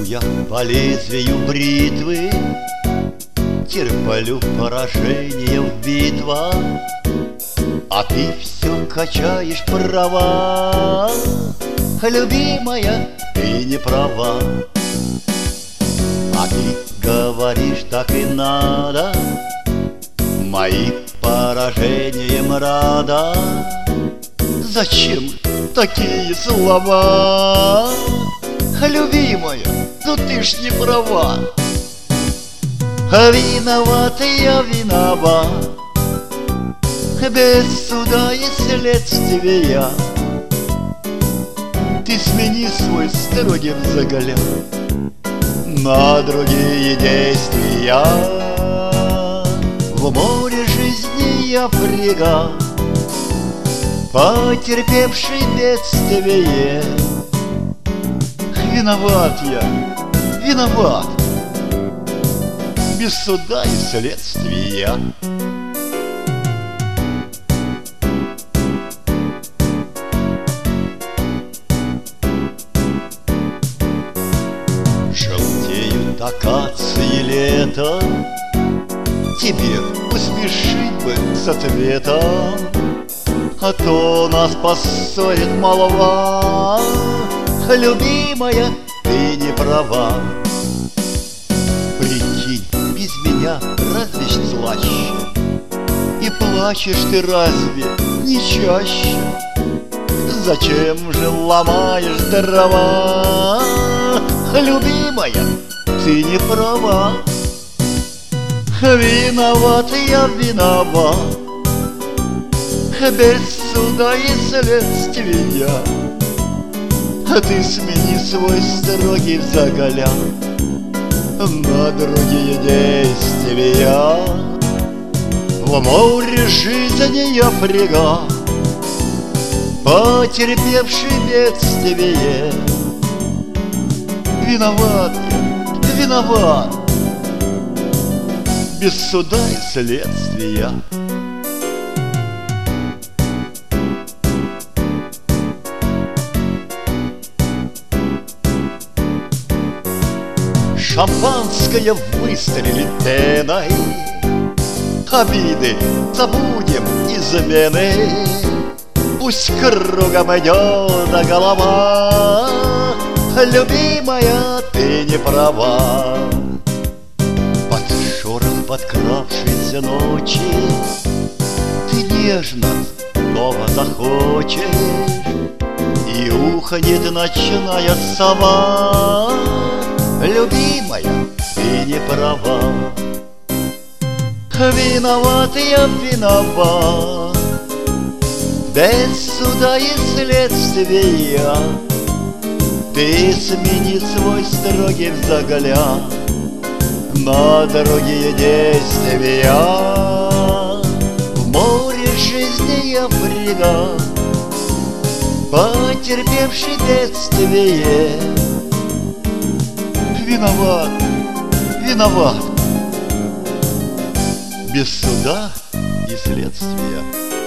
я по лезвию бритвы, терплю поражение в битвах, а ты все качаешь права. Любимая, ты не права. А ты говоришь, так и надо, моим поражением рада. Зачем такие слова? Любимая, ну ты ж не права. Виноват я, виноват, без суда и следствия. Ты смени свой строгий взгляд на другие действия. В море жизни я фрегат, потерпевший бедствие. Виноват я, виноват, без суда и следствия. Желтеют акации лета, тебе поспешить бы с ответом, а то нас поссорит молва. Любимая, ты не права. Прикинь, без меня разве ж слаще? И плачешь ты разве не чаще? Зачем же ломаешь дрова? Любимая, ты не права. Виноват я, виноват, без суда и следствия. Ты смени свой строгий взгляд на другие действия. В море жизни я фрегат, потерпевший бедствие. Виноват я, виноват, без суда и следствия. Шампанское выстрелит пеной, обиды забудем, измены. Пусть кругом идет голова. Любимая, ты не права. Под шорох подкравшейся ночи ты нежно снова захочешь, и ухнет ночная сова. Любимая, ты не права. Виноват я, виноват, без суда и следствия. Ты смени свой строгий взгляд на другие действия. В море жизни я фрегат, потерпевший бедствие. Виноват, виноват, без суда и следствия.